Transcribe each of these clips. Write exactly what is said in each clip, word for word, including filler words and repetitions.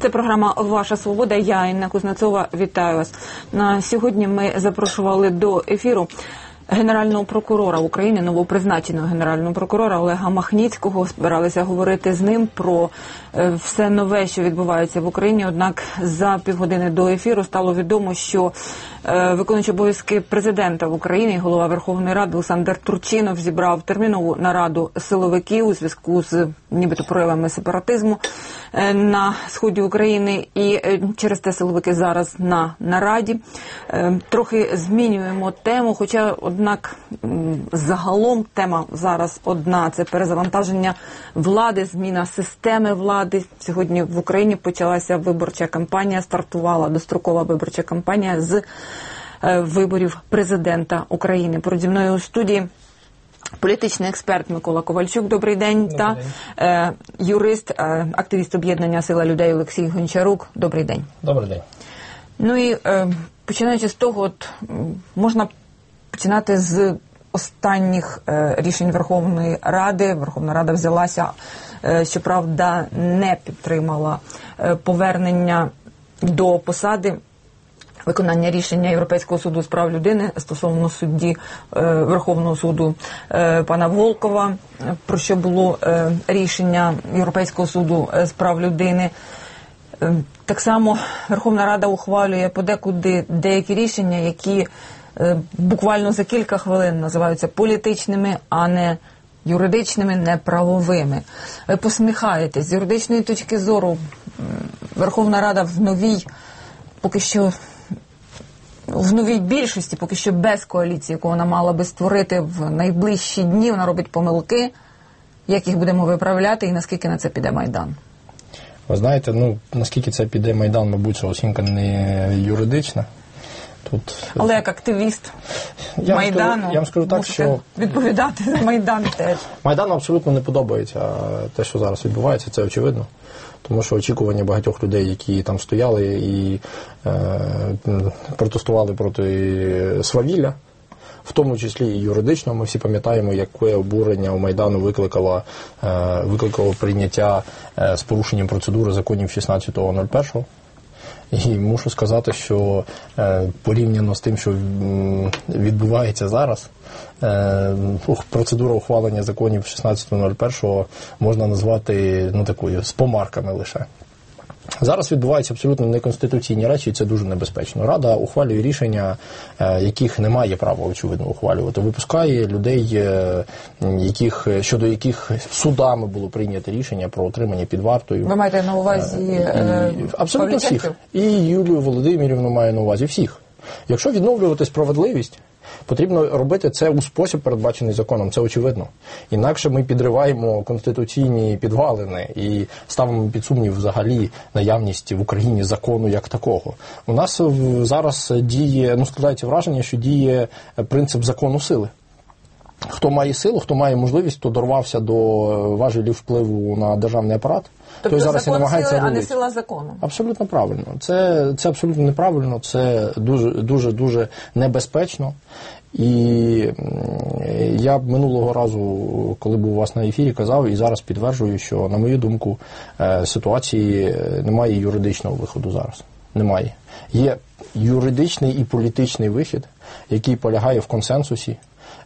Це програма «Ваша свобода». Я, Інна Кузнецова, вітаю вас. На сьогодні ми запрошували до ефіру Генерального прокурора України, новопризначеного Генерального прокурора Олега Махніцького. Збиралися говорити з ним про все нове, що відбувається в Україні. Однак за півгодини до ефіру стало відомо, що виконуючий обов'язки президента в Україні, голова Верховної Ради Олександр Турчинов зібрав термінову нараду силовиків у зв'язку з нібито проявами сепаратизму на сході України. І через те силовики зараз на нараді. Трохи змінюємо тему, хоча, однак, загалом тема зараз одна – це перезавантаження влади, зміна системи влади. Сьогодні в Україні почалася виборча кампанія, стартувала дострокова виборча кампанія з виборів президента України. Поруч мною у студії політичний експерт Микола Ковальчук, добрий день, добрий та день. Е, юрист, е, активіст об'єднання «Сила людей» Олексій Гончарук, добрий день. Добрий день. Ну і е, починаючи з того, от, можна починати з останніх е, рішень Верховної Ради. Верховна Рада взялася, е, щоправда, не підтримала е, повернення до посади виконання рішення Європейського суду з прав людини стосовно судді е, Верховного суду е, пана Волкова, про що було е, рішення Європейського суду з прав людини. Е, так само Верховна Рада ухвалює подекуди деякі рішення, які е, буквально за кілька хвилин називаються політичними, а не юридичними, не правовими. Ви посміхаєтесь. З юридичної точки зору Верховна Рада в новій, поки що в новій більшості, поки що без коаліції, яку вона мала би створити в найближчі дні, вона робить помилки. Як їх будемо виправляти і наскільки на це піде Майдан? Ви знаєте, ну, наскільки це піде Майдан, мабуть, що оцінка не юридична. Тут... Але як активіст я Майдану, скажу, я вам скажу так, що відповідати за Майдан теж. Майдану абсолютно не подобається те, що зараз відбувається, це очевидно. Тому що очікування багатьох людей, які там стояли і е, протестували проти свавілля, в тому числі і юридично, ми всі пам'ятаємо, яке обурення у Майдану викликало, е, викликало прийняття е, з порушенням процедури законів шістнадцятого нуль першого. І мушу сказати, що е, порівняно з тим, що відбувається зараз, е, процедура ухвалення законів шістнадцятого нуль першого можна назвати, ну, такою, з помарками лише. Зараз відбуваються абсолютно неконституційні речі, і це дуже небезпечно. Рада ухвалює рішення, яких немає права, очевидно, ухвалювати. Випускає людей, яких, щодо яких судами було прийнято рішення про отримання під вартою. Ви маєте на увазі і, абсолютно всіх. І Юлію Володимирівну маю на увазі всіх. Якщо відновлювати справедливість, потрібно робити це у спосіб, передбачений законом, це очевидно. Інакше ми підриваємо конституційні підвалини і ставимо під сумнів взагалі наявність в Україні закону як такого. У нас зараз діє, ну, складається враження, що діє принцип закону сили. Хто має силу, хто має можливість, хто дорвався до важелів впливу на державний апарат, тобто той зараз і намагається сили, рулити. А не сила закону. Абсолютно правильно. Це, це абсолютно неправильно, це дуже, дуже, дуже небезпечно. І я б минулого разу, коли був у вас на ефірі, казав і зараз підтверджую, що, на мою думку, ситуації немає юридичного виходу зараз. Немає. Є юридичний і політичний вихід, який полягає в консенсусі.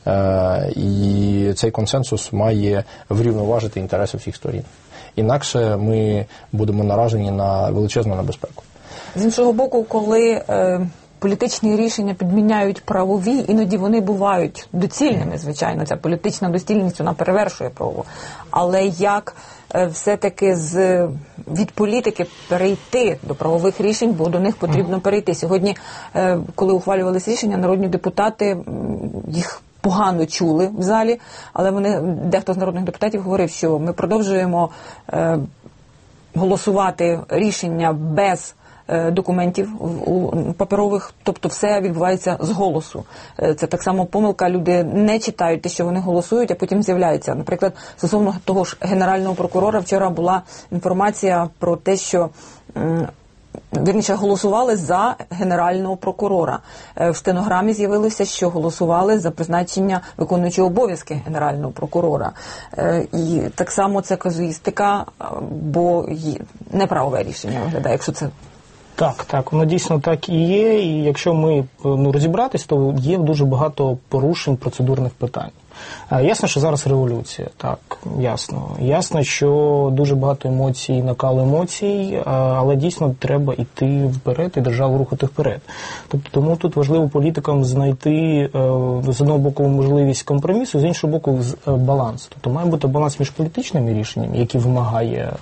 І цей консенсус має врівноважити інтереси всіх сторін. Інакше ми будемо наражені на величезну небезпеку. З іншого боку, коли е, політичні рішення підміняють правові, іноді вони бувають доцільними, звичайно. Ця політична доцільність, вона перевершує правову. Але як е, все-таки з, від політики перейти до правових рішень, бо до них потрібно перейти. Сьогодні, е, коли ухвалювалися рішення, народні депутати їх погано чули в залі, але вони, дехто з народних депутатів говорив, що ми продовжуємо е, голосувати рішення без е, документів у, паперових, тобто все відбувається з голосу. Е, це так само помилка, люди не читають те, що вони голосують, а потім з'являються. Наприклад, стосовно того ж Генерального прокурора, вчора була інформація про те, що е, вірніше, голосували за генерального прокурора. В стенограмі з'явилося, що голосували за призначення виконуючого обов'язки генерального прокурора. І так само це казуїстика, бо неправове рішення виглядає, якщо це... Так, так, воно дійсно так і є, і якщо ми ну, розібратись, то є дуже багато порушень процедурних питань. Ясно, що зараз революція, так, ясно. Ясно, що дуже багато емоцій, накал емоцій, але дійсно треба йти вперед і державу рухати вперед. Тобто, тому тут важливо політикам знайти з одного боку можливість компромісу, з іншого боку баланс. Тобто має бути баланс між політичними рішеннями, які вимагає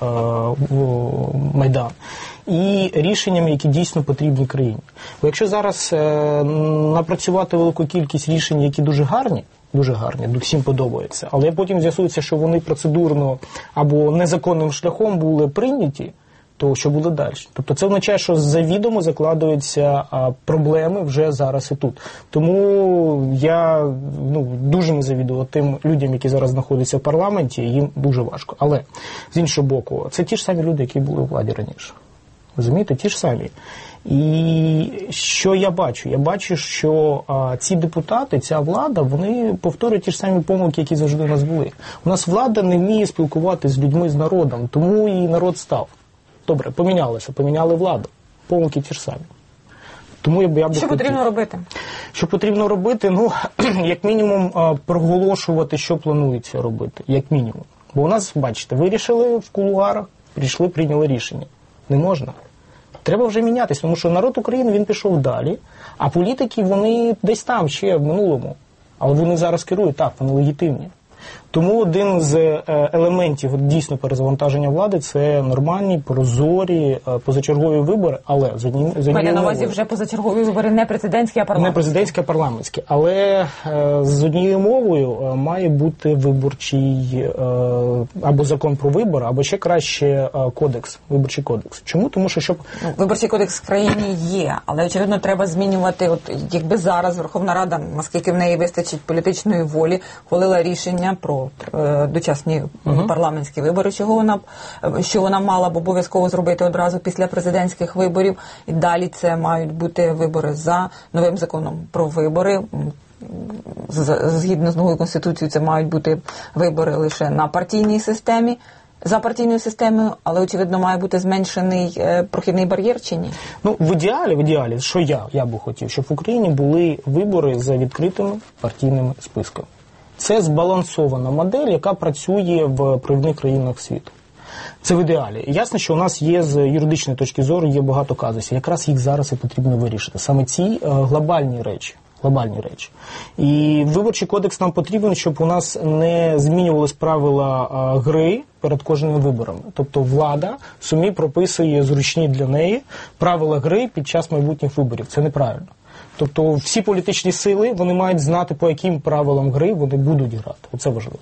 Майдан, і рішеннями, які дійсно потрібні країні. Бо якщо зараз напрацювати велику кількість рішень, які дуже гарні, дуже гарні, всім подобається, але потім з'ясується, що вони процедурно або незаконним шляхом були прийняті, то що буде далі? Тобто це означає, що завідомо закладаються а, проблеми вже зараз і тут. Тому я ну, дуже не завідую тим людям, які зараз знаходяться в парламенті, їм дуже важко. Але, з іншого боку, це ті ж самі люди, які були у владі раніше. Розумієте? Ті ж самі. І що я бачу? Я бачу, що а, ці депутати, ця влада, вони повторюють ті ж самі помилки, які завжди у нас були. У нас влада не вміє спілкуватися з людьми, з народом, тому і народ став. Добре, помінялося, поміняли владу. Помилки ті ж самі. Тому я б, я б Що хотів. потрібно робити? Що потрібно робити? Ну, як мінімум, а, проголошувати, що планується робити. Як мінімум. Бо у нас, бачите, вирішили в кулуарах, прийшли, прийняли рішення. Не можна. Треба вже мінятися, тому що народ України, він пішов далі, а політики, вони десь там ще в минулому. Але вони зараз керують, так, вони легітимні. Тому один з елементів дійсно перезавантаження влади – це нормальні, прозорі, позачергові вибори, але з однією умовою. Маю на увазі вже позачергові вибори не президентські, а парламентські. Не президентські, а парламентські. Але з однією умовою має бути виборчий або закон про вибори, або ще краще кодекс, виборчий кодекс. Чому? Тому що щоб... Ну, виборчий кодекс в країні є, але, очевидно, треба змінювати, от якби зараз Верховна Рада, наскільки в неї вистачить політичної волі, ухвалила рішення про е, дочасні uh-huh. парламентські вибори, чого вона, що вона мала б обов'язково зробити одразу після президентських виборів. І далі це мають бути вибори за новим законом про вибори. Згідно з новою Конституцією, це мають бути вибори лише на партійній системі, за партійною системою, але, очевидно, має бути зменшений е, прохідний бар'єр чи ні? Ну, в ідеалі, в ідеалі, що я, я би хотів, щоб в Україні були вибори за відкритими партійними списками. Це збалансована модель, яка працює в провідних країнах світу. Це в ідеалі. Ясно, що у нас є з юридичної точки зору є багато казусів. Якраз їх зараз і потрібно вирішити. Саме ці е, глобальні речі. Глобальні речі. І виборчий кодекс нам потрібен, щоб у нас не змінювалися правила а, гри перед кожними виборами. Тобто влада самі прописує зручні для неї правила гри під час майбутніх виборів. Це неправильно. Тобто всі політичні сили, вони мають знати, по яким правилам гри вони будуть грати. Оце важливо.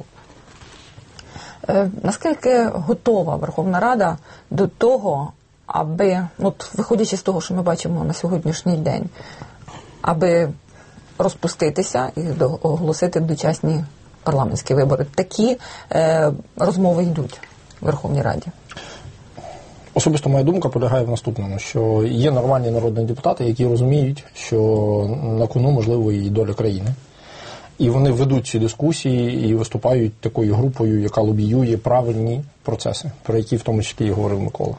Е, наскільки готова Верховна Рада до того, аби, от виходячи з того, що ми бачимо на сьогоднішній день, аби розпуститися і оголосити дочасні парламентські вибори. Такі е, розмови йдуть в Верховній Раді. Особисто моя думка полягає в наступному, що є нормальні народні депутати, які розуміють, що на кону, можливо, і доля країни. І вони ведуть ці дискусії і виступають такою групою, яка лобіює правильні процеси, про які в тому числі і говорив Микола.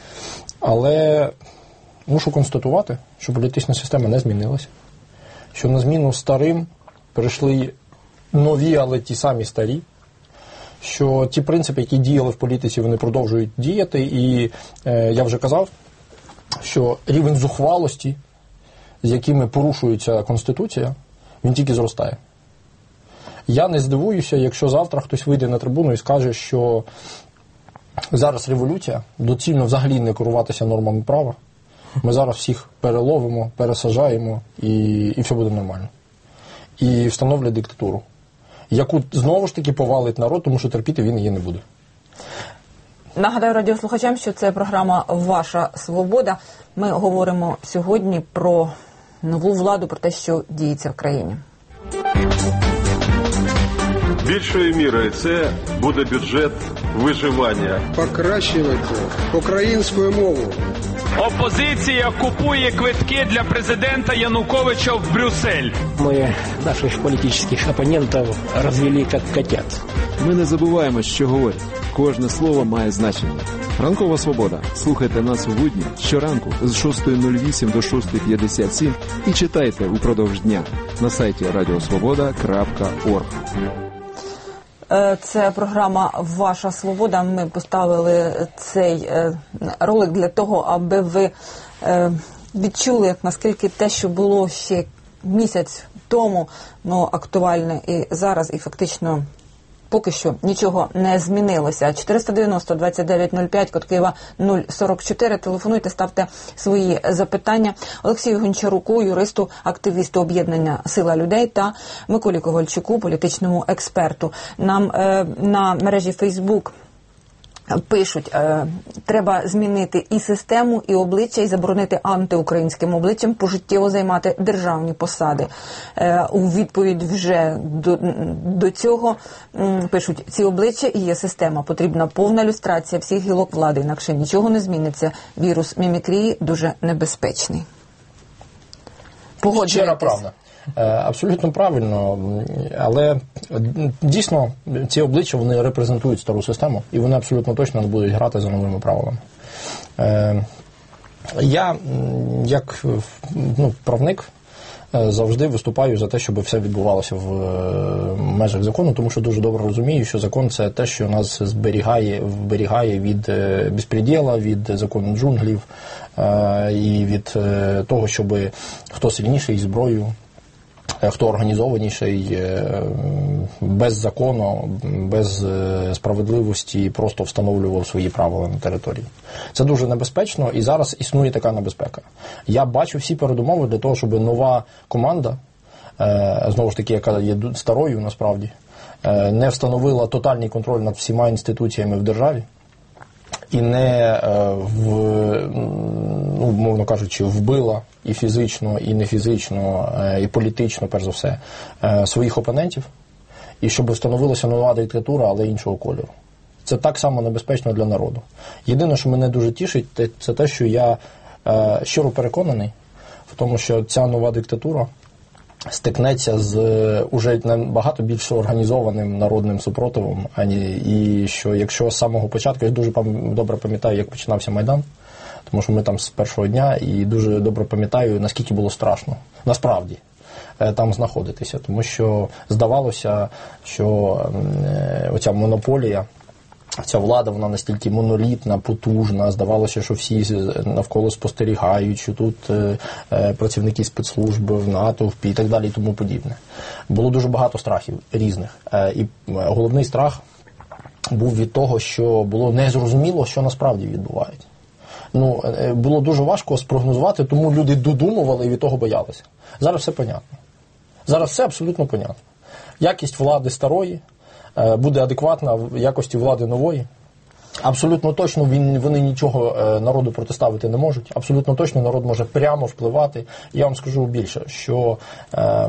Але мушу констатувати, що політична система не змінилася. Що на зміну старим прийшли нові, але ті самі старі, що ті принципи, які діяли в політиці, вони продовжують діяти, і е, я вже казав, що рівень зухвалості, з якими порушується Конституція, він тільки зростає. Я не здивуюся, якщо завтра хтось вийде на трибуну і скаже, що зараз революція, доцільно взагалі не керуватися нормами права, ми зараз всіх переловимо, пересаджаємо і, і все буде нормально. І встановлять диктатуру, яку знову ж таки повалить народ, тому що терпіти він її не буде. Нагадаю радіослухачам, що це програма «Ваша свобода». Ми говоримо сьогодні про нову владу, про те, що діється в країні. Більшою мірою це буде бюджет виживання. Покращувати українську мову. Опозиція купує квитки для президента Януковича в Брюссель. Мы наших политических оппонентов развели как котят. Ми не забуваємо, що говорять. Кожне слово має значення. Ранкова свобода. Слухайте нас у будні щоранку з шостої нуль вісім до шостої п'ятдесят сім і читайте упродовж дня на сайті радіосвобода крапка орг. Це програма «Ваша свобода». Ми поставили цей ролик для того, аби ви відчули, наскільки те, що було ще місяць тому, ну, актуальне і зараз, і фактично поки що нічого не змінилося. чотириста дев'яносто двадцять дев'ять нуль п'ять, код Києва нуль сорок чотири. Телефонуйте, ставте свої запитання. Олексію Гончаруку, юристу, активісту об'єднання «Сила людей» та Миколі Ковальчуку, політичному експерту. Нам е, на мережі Фейсбук пишуть, е, треба змінити і систему, і обличчя, і заборонити антиукраїнським обличчям пожиттєво займати державні посади. Е, у відповідь вже до, до цього м, пишуть, ці обличчя і є система. Потрібна повна люстрація всіх гілок влади, інакше нічого не зміниться. Вірус мімікрії дуже небезпечний. Погоджуєтесь? Щира правда. Абсолютно правильно, але дійсно ці обличчя, вони репрезентують стару систему, і вони абсолютно точно не будуть грати за новими правилами. Я, як ну, правник, завжди виступаю за те, щоб все відбувалося в межах закону, тому що дуже добре розумію, що закон – це те, що нас зберігає, вберігає від безпреділа, від закону джунглів і від того, щоб хто сильніший зброєю, хто організованіший, без закону, без справедливості просто встановлював свої правила на території. Це дуже небезпечно, і зараз існує така небезпека. Я бачу всі передумови для того, щоб нова команда, знову ж таки, яка є старою насправді, не встановила тотальний контроль над всіма інституціями в державі, і не, в, ну, мовно кажучи, вбила і фізично, і не фізично, і політично, перш за все, своїх опонентів, і щоб встановилася нова диктатура, але іншого кольору. Це так само небезпечно для народу. Єдине, що мене дуже тішить, це те, що я щиро переконаний в тому, що ця нова диктатура стикнеться з уже набагато більш організованим народним супротивом, і що якщо з самого початку, я дуже добре пам'ятаю, як починався Майдан, тому що ми там з першого дня, і дуже добре пам'ятаю, наскільки було страшно, насправді, там знаходитися, тому що здавалося, що оця монополія, ця влада, вона настільки монолітна, потужна, здавалося, що всі навколо спостерігають, що тут е, працівники спецслужби в натовпі і так далі і тому подібне. Було дуже багато страхів різних. Е, і головний страх був від того, що було незрозуміло, що насправді відбувається. Ну, е, було дуже важко спрогнозувати, тому люди додумували і від того боялися. Зараз все понятно. Зараз все абсолютно понятно. Якість влади старої буде адекватна в якості влади нової. Абсолютно точно він, вони нічого народу протиставити не можуть. Абсолютно точно народ може прямо впливати. Я вам скажу більше, що е,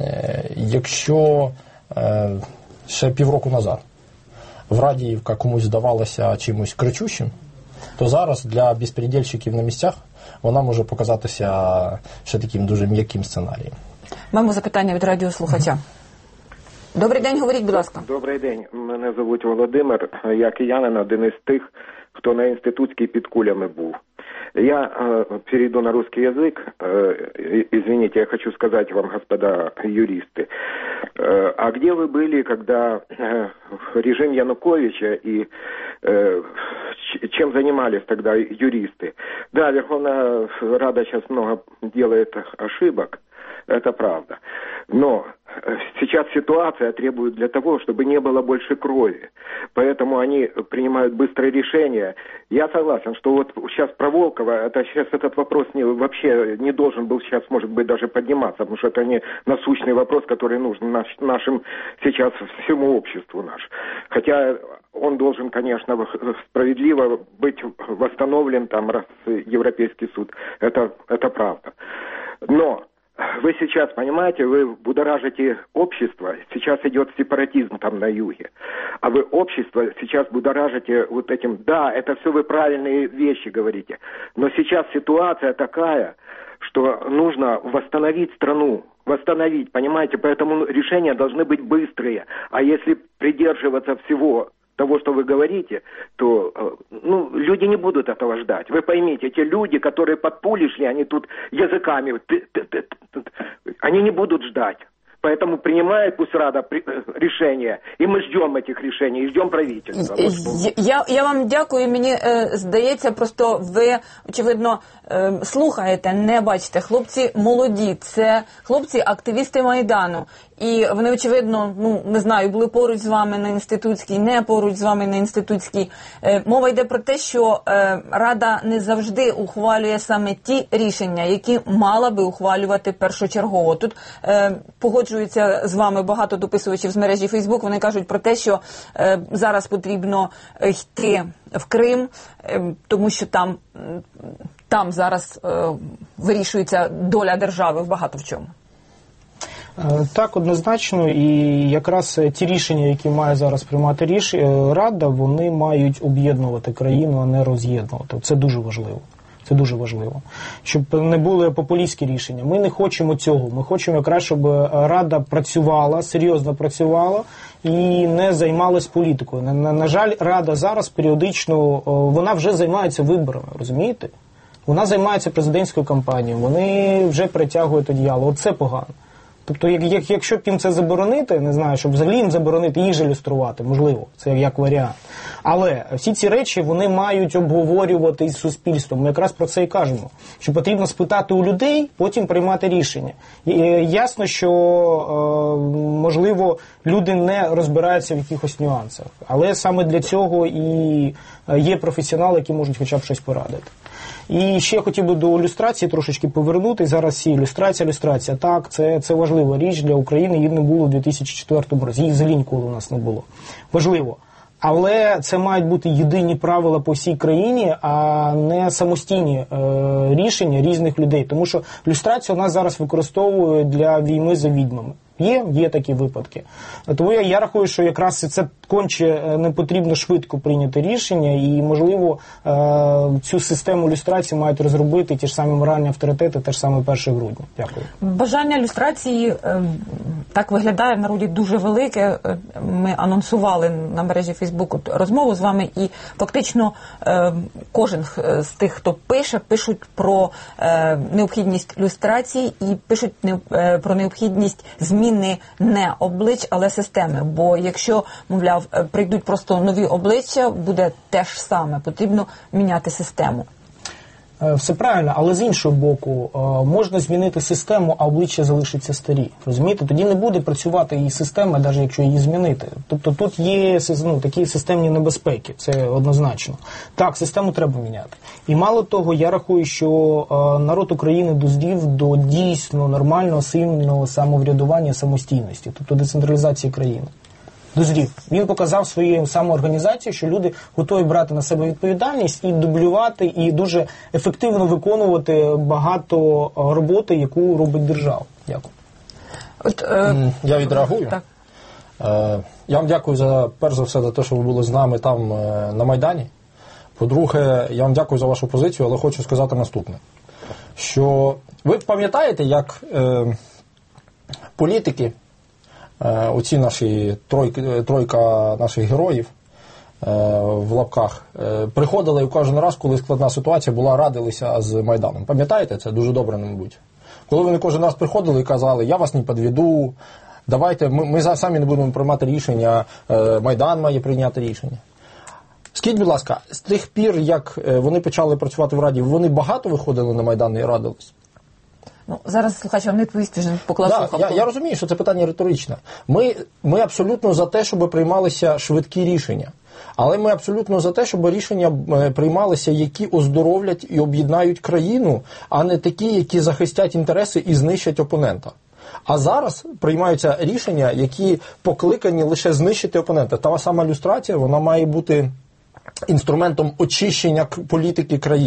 якщо е, ще півроку назад Врадіївка комусь здавалася чимось кричущим, то зараз для безпредельщиків на місцях вона може показатися ще таким дуже м'яким сценарієм. Маємо запитання від радіослухача. Добрий день, говоріть, будь ласка. Добрий день, мене звуть Володимир, я киянин, один із тих, хто на інститутській під кулями був. Я э, перейду на русский язык. Э, извините, я хочу сказать вам, господа юристы, э, а где вы были, когда э, режим Януковича и э, чем занимались тогда юристы? Да, Верховная Рада сейчас много делает ошибок, это правда. Но сейчас ситуация требует для того, чтобы не было больше крови. Поэтому они принимают быстрые решения. Я согласен, что вот сейчас про Волкова, это сейчас этот вопрос не, вообще не должен был сейчас, может быть, даже подниматься, потому что это не насущный вопрос, который нужен наш, нашим сейчас всему обществу наш. Хотя он должен, конечно, справедливо быть восстановлен там раз Европейский суд. Это, это правда. Но вы сейчас, понимаете, вы будоражите общество, сейчас идет сепаратизм там на юге, а вы общество сейчас будоражите вот этим, да, это все вы правильные вещи говорите, но сейчас ситуация такая, что нужно восстановить страну, восстановить, понимаете, поэтому решения должны быть быстрые, а если придерживаться всего того, что вы говорите, то ну, люди не будут этого ждать. Вы поймите, те люди, которые под пули шли, они тут языками, они не будут ждать. Поэтому принимает пусть Рада решення, і ми ждемо цих рішень, і ждемо правительства. Я, я вам дякую, мені е, здається, просто ви, очевидно, е, слухаєте, не бачите. Хлопці молоді, це хлопці-активісти Майдану. І вони, очевидно, ну, не знаю, були поруч з вами на інститутській, не поруч з вами на інститутській. Е, мова йде про те, що е, Рада не завжди ухвалює саме ті рішення, які мала би ухвалювати першочергово. Тут е, погоджуються з вами багато дописувачів з мережі Фейсбук. Вони кажуть про те, що е, зараз потрібно йти в Крим, е, тому що там, там зараз е, вирішується доля держави в багато в чому. Так, однозначно, і якраз ті рішення, які має зараз приймати ріш... Рада, вони мають об'єднувати країну, а не роз'єднувати. Це дуже важливо. Це дуже важливо. Щоб не були популістські рішення. Ми не хочемо цього. Ми хочемо якраз, щоб Рада працювала, серйозно працювала і не займалась політикою. На, на, на жаль, Рада зараз періодично, вона вже займається виборами, розумієте? Вона займається президентською кампанією, вони вже притягують одіяло. Оце погано. Тобто, як, як, якщо б їм це заборонити, не знаю, щоб взагалі їм заборонити їх же люструвати, можливо, це як варіант. Але всі ці речі, вони мають обговорювати із суспільством. Ми якраз про це і кажемо, що потрібно спитати у людей, потім приймати рішення. І, ясно, що, е, можливо, люди не розбираються в якихось нюансах, але саме для цього і є професіонали, які можуть хоча б щось порадити. І ще я хотів би до ілюстрації трошечки повернути. Зараз всі ілюстрація, ілюстрація. Так, це, це важлива річ для України, її не було в дві тисячі четвертому році, її взагалі ніколи у нас не було. Важливо. Але це мають бути єдині правила по всій країні, а не самостійні е, рішення різних людей. Тому що ілюстрацію у нас зараз використовують для війни за відьмами. Є, є такі випадки. Тому я, я рахую, що якраз це конче не потрібно швидко прийняти рішення і, можливо, е, цю систему люстрації мають розробити ті ж самі моральні авторитети, те ж саме перше грудня. Дякую. Бажання люстрації е, так виглядає в народі дуже велике. Ми анонсували на мережі Фейсбуку розмову з вами і фактично е, кожен з тих, хто пише, пишуть про е, необхідність люстрації і пишуть не, е, про необхідність змін не облич, але системи. Бо якщо, мовляв, прийдуть просто нові обличчя, буде те ж саме. Потрібно міняти систему. Все правильно, але з іншого боку, можна змінити систему, а обличчя залишаться старі. Розумієте? Тоді не буде працювати і система, навіть якщо її змінити. Тобто тут є ну, такі системні небезпеки, це однозначно. Так, систему треба міняти. І мало того, я рахую, що народ України дозрів до дійсно нормального, сильного самоврядування, самостійності, тобто децентралізації країни. Дозрів. Він показав своєю самоорганізацією, що люди готові брати на себе відповідальність і дублювати, і дуже ефективно виконувати багато роботи, яку робить держава. Дякую. От, е... Я відреагую. Так. Е, я вам дякую, за, перш за все, за те, що ви були з нами там на Майдані. По-друге, я вам дякую за вашу позицію, але хочу сказати наступне. Що ви пам'ятаєте, як е, політики, оці наші тройка, тройка наших героїв в лапках приходили і кожен раз, коли складна ситуація була, радилися з Майданом. Пам'ятаєте це? Дуже добре, мабуть. Коли вони кожен раз приходили і казали, я вас не підведу, давайте, ми, ми самі не будемо приймати рішення, Майдан має прийняти рішення. Скажіть, будь ласка, з тих пір, як вони почали працювати в Раді, вони багато виходили на Майдан і радились? Ну, зараз слухач вам не відповість, вже поклав да, слухавку. Я, я розумію, що це питання риторичне. Ми, ми абсолютно за те, щоб приймалися швидкі рішення. Але ми абсолютно за те, щоб рішення приймалися, які оздоровлять і об'єднають країну, а не такі, які захистять інтереси і знищать опонента. А зараз приймаються рішення, які покликані лише знищити опонента. Та сама люстрація, вона має бути інструментом очищення політики країни.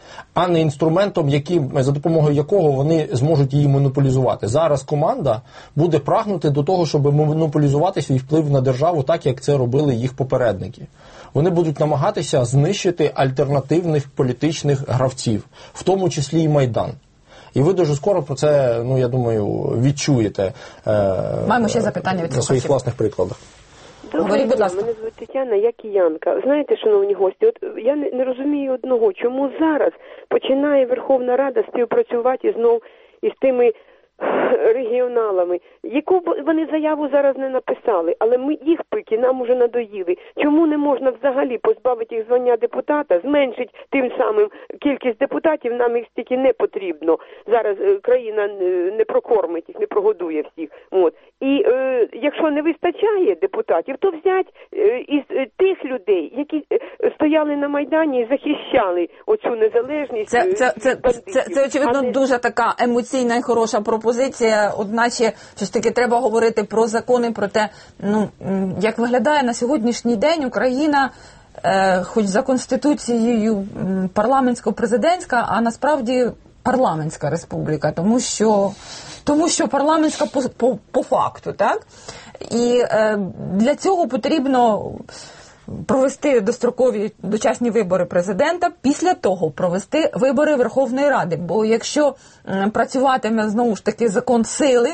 а не інструментом, яким, за допомогою якого вони зможуть її монополізувати. Зараз команда буде прагнути до того, щоб монополізувати свій вплив на державу так, як це робили їх попередники. Вони будуть намагатися знищити альтернативних політичних гравців, в тому числі і Майдан. І ви дуже скоро про це, ну, я думаю, відчуєте Маємо ще запитання від на своїх власних прикладах. Доброго дня, мене звуть Тетяна, я киянка. Знаєте, шановні гості, от я не, не розумію одного, чому зараз починає Верховна Рада співпрацювати знов із тими регіоналами, яку б вони заяву зараз не написали, але ми їх пики нам уже надоїли. Чому не можна взагалі позбавити їх звання депутата, зменшити тим самим кількість депутатів, нам їх стільки не потрібно. Зараз е, країна не прокормить їх, не прогодує всіх. От. І е, якщо не вистачає депутатів, то взять е, із е, тих людей, які е, стояли на Майдані і захищали оцю незалежність. Це, це, це, це, це, це очевидно, не... дуже така емоційна і хороша пропозиція, одначе все ж таки треба говорити про закони, про те, ну, як виглядає на сьогоднішній день Україна, е, хоч за Конституцією парламентсько-президентська, а насправді парламентська республіка, тому що, тому що парламентська по, по, по факту, так? І е, для цього потрібно провести дострокові дочасні вибори президента, після того провести вибори Верховної Ради. Бо якщо працюватиме, знову ж таки, закон сили,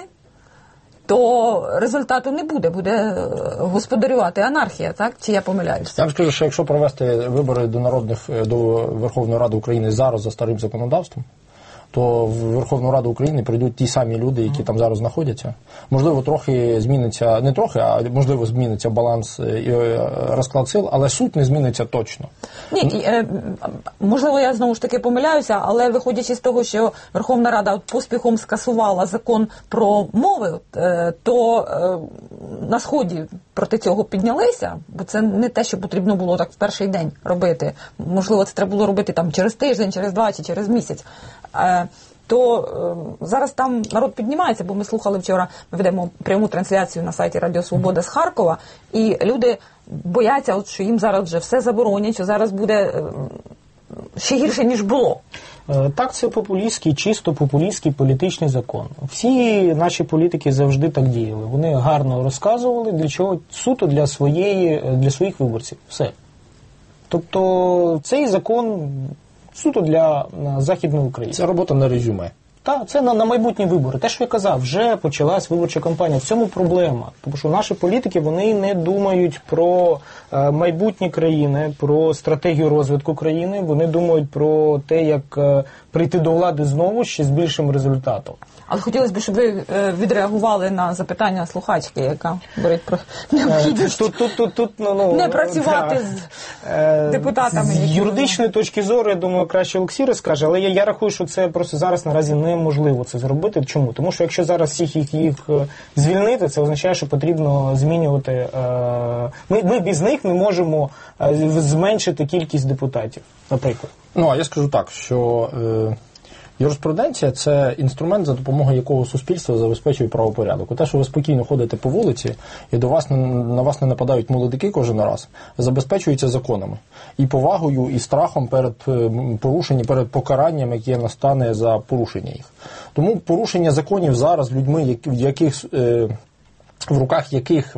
то результату не буде, буде господарювати анархія, так? Чи я помиляюся? Я вам скажу, що якщо провести вибори до народних, до Верховної Ради України зараз за старим законодавством, то в Верховну Раду України прийдуть ті самі люди, які там зараз знаходяться. Можливо, трохи зміниться, не трохи, а можливо зміниться баланс і розклад сил, але суть не зміниться точно. Ні, можливо, я знову ж таки помиляюся, але виходячи з того, що Верховна Рада поспіхом скасувала закон про мови, то на Сході проти цього піднялися, бо це не те, що потрібно було так в перший день робити. Можливо, це треба було робити там через тиждень, через два чи через місяць. То е, зараз там народ піднімається, бо ми слухали вчора, ми ведемо пряму трансляцію на сайті Радіо Свобода з Харкова, і люди бояться, от, що їм зараз вже все заборонять, що зараз буде е, ще гірше, ніж було. Так, це популістський, чисто популістський політичний закон. Всі наші політики завжди так діяли. Вони гарно розказували, для чого, суто для, своєї, для своїх виборців. Все. Тобто цей закон суто для Західної України. Це робота на резюме. Так, це на, на майбутні вибори. Те, що я казав, вже почалась виборча кампанія. В цьому проблема. Тому що наші політики, вони не думають про е, майбутнє країни, про стратегію розвитку країни. Вони думають про те, як е, прийти до влади знову ще з більшим результатом. Але хотілося б, щоб ви е, відреагували на запитання слухачки, яка говорить про необхідність тут, тут, тут, тут, ну, ну, не працювати да. з е, депутатами. З юридичної точки зору, я думаю, краще Олексій розкаже, але я, я рахую, що це просто зараз наразі неможливо це зробити. Чому? Тому що якщо зараз всіх їх, їх звільнити, це означає, що потрібно змінювати... Е, ми, ми без них не можемо зменшити кількість депутатів, наприклад. Ну, а я скажу так, що... Е... Юриспруденція – це інструмент, за допомогою якого суспільство забезпечує правопорядок. Те, що ви спокійно ходите по вулиці, і до вас, на вас не нападають молодики кожен раз, забезпечується законами. І повагою, і страхом перед порушенням, перед покаранням, яке настане за порушення їх. Тому порушення законів зараз людьми, в яких... в руках яких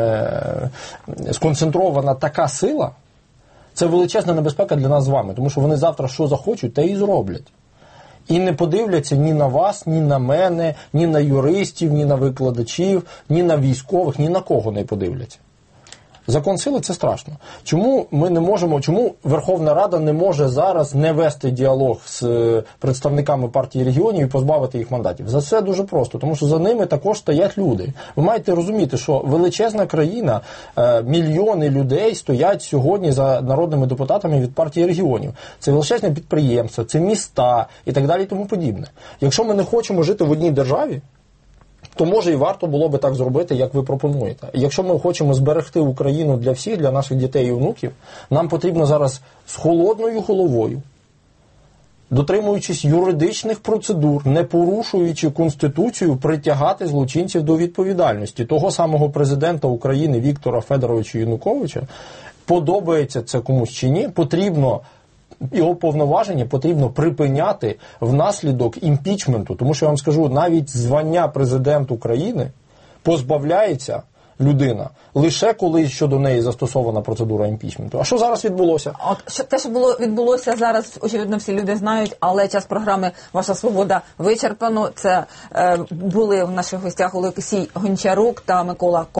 сконцентрована така сила, це величезна небезпека для нас з вами. Тому що вони завтра що захочуть, те і зроблять. І не подивляться ні на вас, ні на мене, ні на юристів, ні на викладачів, ні на військових, ні на кого не подивляться. Закон сили – це страшно. Чому ми не можемо, чому Верховна Рада не може зараз не вести діалог з представниками партії регіонів і позбавити їх мандатів? За це дуже просто, тому що за ними також стоять люди. Ви маєте розуміти, що величезна країна, мільйони людей стоять сьогодні за народними депутатами від партії регіонів. Це величезне підприємства, це міста і так далі і тому подібне. Якщо ми не хочемо жити в одній державі, то може і варто було би так зробити, як ви пропонуєте. Якщо ми хочемо зберегти Україну для всіх, для наших дітей і внуків, нам потрібно зараз з холодною головою, дотримуючись юридичних процедур, не порушуючи Конституцію, притягати злочинців до відповідальності. Того самого президента України Віктора Федоровича Януковича, подобається це комусь чи ні, потрібно його повноваження потрібно припиняти внаслідок імпічменту, тому що я вам скажу, навіть звання президент України позбавляється людина лише коли щодо неї застосована процедура імпічменту. А що зараз відбулося? От що те, що було відбулося зараз, очевидно, всі люди знають, але час програми «Ваша свобода» вичерпано. Це е, були в наших гостях Олексій Гончарук та Микола